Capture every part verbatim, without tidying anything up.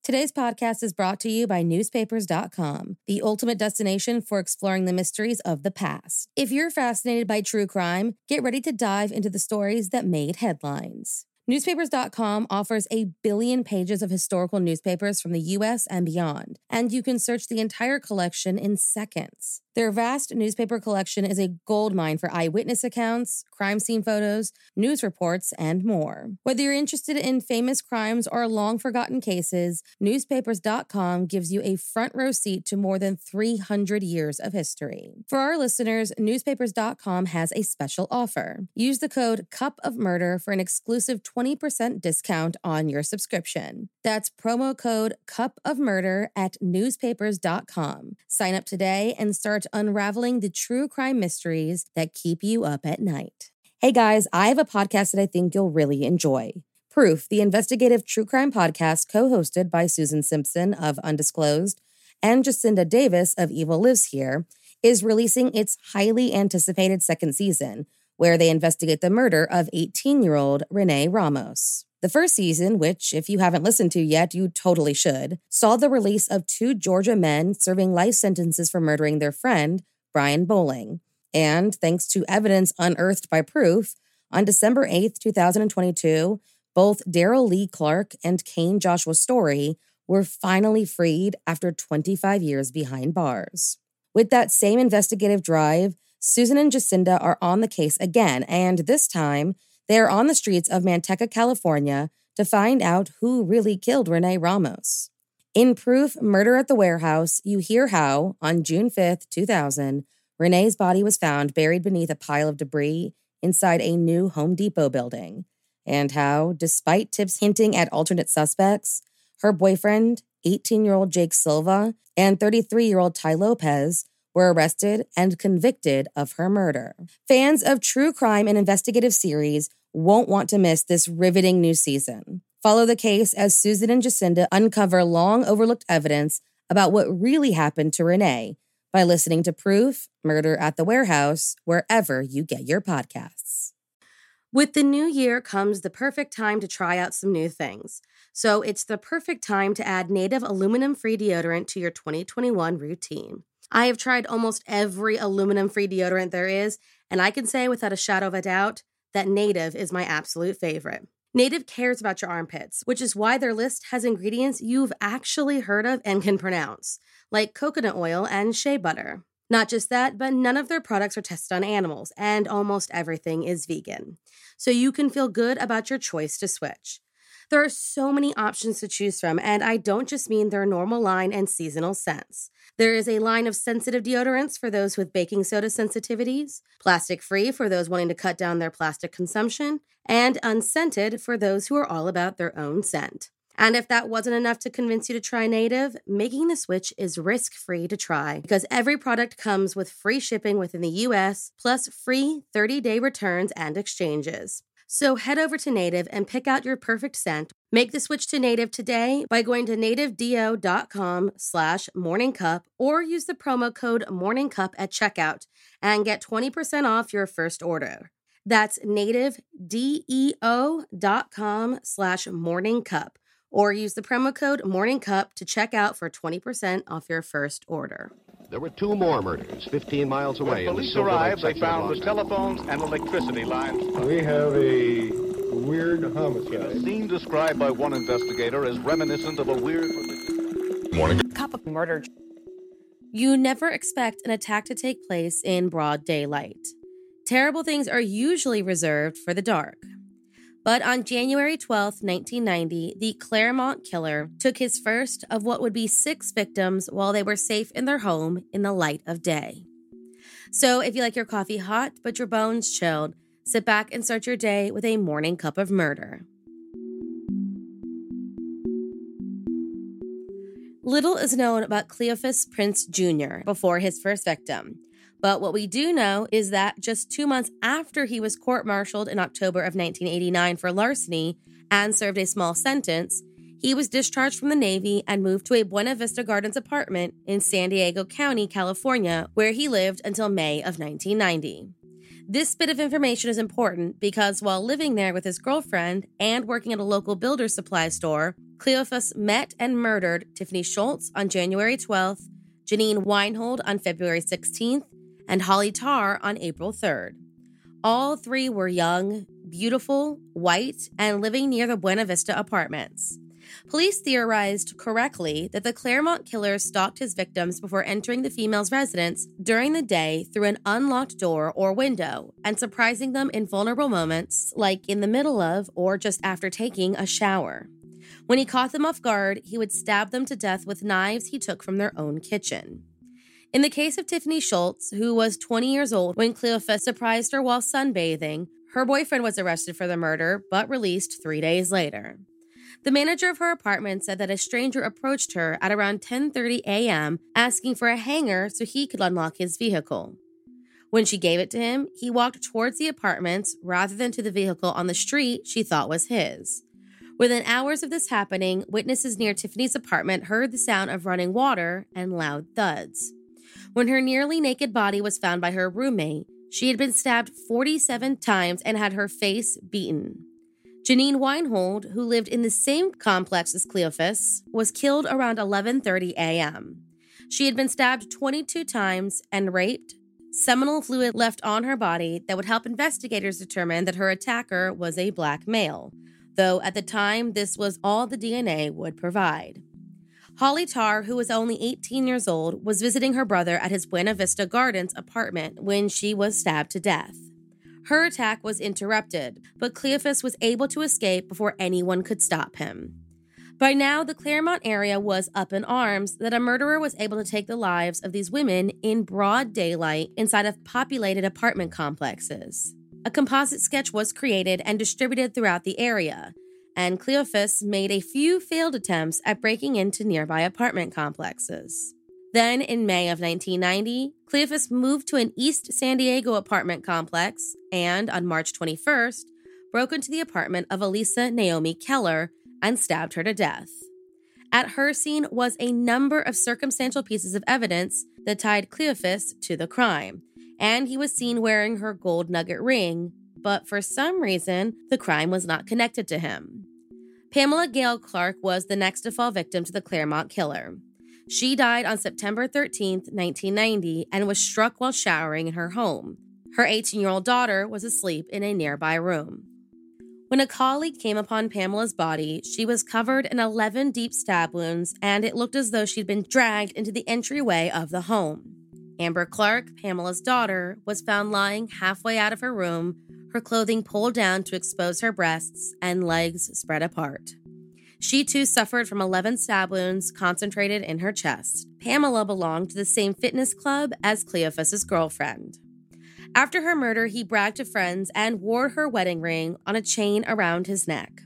Today's podcast is brought to you by newspapers dot com, the ultimate destination for exploring the mysteries of the past. If you're fascinated by true crime, get ready to dive into the stories that made headlines. newspapers dot com offers a billion pages of historical newspapers from the U S and beyond, and you can search the entire collection in seconds. Their vast newspaper collection is a goldmine for eyewitness accounts, crime scene photos, news reports, and more. Whether you're interested in famous crimes or long-forgotten cases, newspapers dot com gives you a front row seat to more than three hundred years of history. For our listeners, newspapers dot com has a special offer. Use the code Cup of Murder for an exclusive twenty percent discount on your subscription. That's promo code Cup of Murder at newspapers dot com. Sign up today and start unraveling the true crime mysteries that keep you up at night. Hey guys, I have a podcast that I think you'll really enjoy. Proof, the investigative true crime podcast co-hosted by Susan Simpson of Undisclosed and Jacinda Davis of Evil Lives Here, is releasing its highly anticipated second season, where they investigate the murder of eighteen-year-old Renee Ramos. The first season, which if you haven't listened to yet, you totally should, saw the release of two Georgia men serving life sentences for murdering their friend, Brian Bowling. And thanks to evidence unearthed by Proof, on December eighth, twenty twenty-two, both Daryl Lee Clark and Kane Joshua Story were finally freed after twenty-five years behind bars. With that same investigative drive, Susan and Jacinda are on the case again, and this time, they are on the streets of Manteca, California, to find out who really killed Renee Ramos. In Proof, Murder at the Warehouse, you hear how, on June fifth, two thousand, Renee's body was found buried beneath a pile of debris inside a new Home Depot building, and how, despite tips hinting at alternate suspects, her boyfriend, eighteen-year-old Jake Silva, and thirty-three-year-old Ty Lopez were arrested and convicted of her murder. Fans of true crime and investigative series won't want to miss this riveting new season. Follow the case as Susan and Jacinda uncover long-overlooked evidence about what really happened to Renee by listening to Proof, Murder at the Warehouse, wherever you get your podcasts. With the new year comes the perfect time to try out some new things. So it's the perfect time to add Native aluminum-free deodorant to your twenty twenty-one routine. I have tried almost every aluminum-free deodorant there is, and I can say without a shadow of a doubt that Native is my absolute favorite. Native cares about your armpits, which is why their list has ingredients you've actually heard of and can pronounce, like coconut oil and shea butter. Not just that, but none of their products are tested on animals, and almost everything is vegan. So you can feel good about your choice to switch. There are so many options to choose from, and I don't just mean their normal line and seasonal scents. There is a line of sensitive deodorants for those with baking soda sensitivities, plastic-free for those wanting to cut down their plastic consumption, and unscented for those who are all about their own scent. And if that wasn't enough to convince you to try Native, making the switch is risk-free to try because every product comes with free shipping within the U S, plus free thirty-day returns and exchanges. So head over to Native and pick out your perfect scent. Make the switch to Native today by going to nativedeo.com slash morningcup or use the promo code morningcup at checkout and get twenty percent off your first order. That's nativedeo.com slash morningcup or use the promo code morningcup to check out for twenty percent off your first order. There were two more murders fifteen miles away. When police arrived, they found the telephones and electricity lines. We have a weird homicide. A scene described by one investigator as reminiscent of a weird... Morning. Cup of murder. You never expect an attack to take place in broad daylight. Terrible things are usually reserved for the dark. But on January twelfth, nineteen ninety, the Claremont killer took his first of what would be six victims while they were safe in their home in the light of day. So if you like your coffee hot but your bones chilled, sit back and start your day with a morning cup of murder. Little is known about Cleophas Prince Junior before his first victim. But what we do know is that just two months after he was court-martialed in October of nineteen eighty-nine for larceny and served a small sentence, he was discharged from the Navy and moved to a Buena Vista Gardens apartment in San Diego County, California, where he lived until May of nineteen ninety. This bit of information is important because while living there with his girlfriend and working at a local builder's supply store, Cleophas met and murdered Tiffany Schultz on January twelfth, Janine Weinhold on February sixteenth, and Holly Tarr on April third. All three were young, beautiful, white, and living near the Buena Vista apartments. Police theorized correctly that the Claremont killer stalked his victims before entering the female's residence during the day through an unlocked door or window and surprising them in vulnerable moments, like in the middle of or just after taking a shower. When he caught them off guard, he would stab them to death with knives he took from their own kitchen. In the case of Tiffany Schultz, who was twenty years old when Cleophas surprised her while sunbathing, her boyfriend was arrested for the murder but released three days later. The manager of her apartment said that a stranger approached her at around ten thirty a.m. asking for a hanger so he could unlock his vehicle. When she gave it to him, he walked towards the apartments rather than to the vehicle on the street she thought was his. Within hours of this happening, witnesses near Tiffany's apartment heard the sound of running water and loud thuds. When her nearly naked body was found by her roommate, she had been stabbed forty-seven times and had her face beaten. Janine Weinhold, who lived in the same complex as Cleophas, was killed around eleven thirty a.m. She had been stabbed twenty-two times and raped, seminal fluid left on her body that would help investigators determine that her attacker was a black male, though at the time this was all the D N A would provide. Holly Tarr, who was only eighteen years old, was visiting her brother at his Buena Vista Gardens apartment when she was stabbed to death. Her attack was interrupted, but Cleophas was able to escape before anyone could stop him. By now, the Claremont area was up in arms that a murderer was able to take the lives of these women in broad daylight inside of populated apartment complexes. A composite sketch was created and distributed throughout the area, and Cleophas made a few failed attempts at breaking into nearby apartment complexes. Then, in May of nineteen ninety, Cleophas moved to an East San Diego apartment complex and, on March twenty-first, broke into the apartment of Elisa Naomi Keller and stabbed her to death. At her scene was a number of circumstantial pieces of evidence that tied Cleophas to the crime, and he was seen wearing her gold nugget ring, but for some reason, the crime was not connected to him. Pamela Gail Clark was the next to fall victim to the Claremont killer. She died on September thirteenth, nineteen ninety, and was struck while showering in her home. Her eighteen-year-old daughter was asleep in a nearby room. When a colleague came upon Pamela's body, she was covered in eleven deep stab wounds, and it looked as though she'd been dragged into the entryway of the home. Amber Clark, Pamela's daughter, was found lying halfway out of her room, her clothing pulled down to expose her breasts and legs spread apart. She too suffered from eleven stab wounds concentrated in her chest. Pamela belonged to the same fitness club as Cleophas's girlfriend. After her murder, he bragged to friends and wore her wedding ring on a chain around his neck.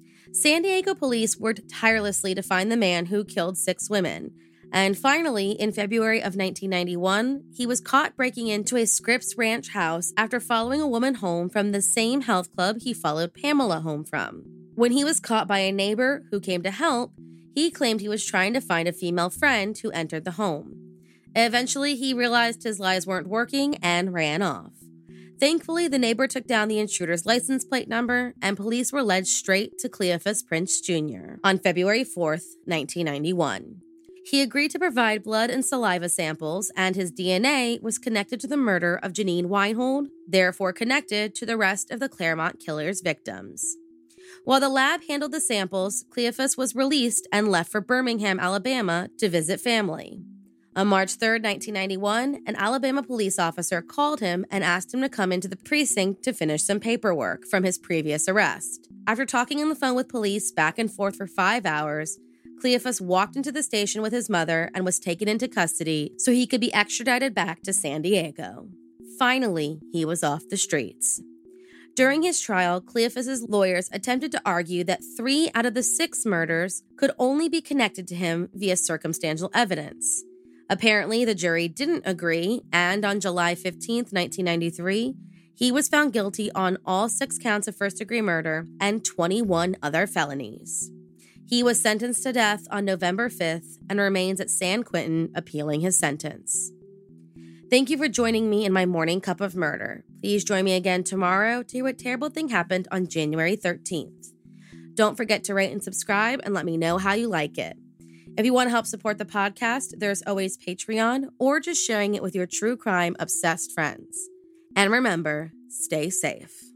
San Diego police worked tirelessly to find the man who killed six women. And finally, in February of nineteen ninety-one, he was caught breaking into a Scripps Ranch house after following a woman home from the same health club he followed Pamela home from. When he was caught by a neighbor who came to help, he claimed he was trying to find a female friend who entered the home. Eventually, he realized his lies weren't working and ran off. Thankfully, the neighbor took down the intruder's license plate number, and police were led straight to Cleophas Prince Junior on February fourth, nineteen ninety-one. He agreed to provide blood and saliva samples, and his D N A was connected to the murder of Janine Weinhold, therefore connected to the rest of the Claremont killer's victims. While the lab handled the samples, Cleophas was released and left for Birmingham, Alabama, to visit family. On March third, nineteen ninety-one, an Alabama police officer called him and asked him to come into the precinct to finish some paperwork from his previous arrest. After talking on the phone with police back and forth for five hours, Cleophas walked into the station with his mother and was taken into custody so he could be extradited back to San Diego. Finally, he was off the streets. During his trial, Cleophas's lawyers attempted to argue that three out of the six murders could only be connected to him via circumstantial evidence. Apparently, the jury didn't agree, and on July fifteenth, nineteen ninety-three, he was found guilty on all six counts of first-degree murder and twenty-one other felonies. He was sentenced to death on November fifth and remains at San Quentin appealing his sentence. Thank you for joining me in my morning cup of murder. Please join me again tomorrow to hear what terrible thing happened on January thirteenth. Don't forget to rate and subscribe and let me know how you like it. If you want to help support the podcast, there's always Patreon or just sharing it with your true crime obsessed friends. And remember, stay safe.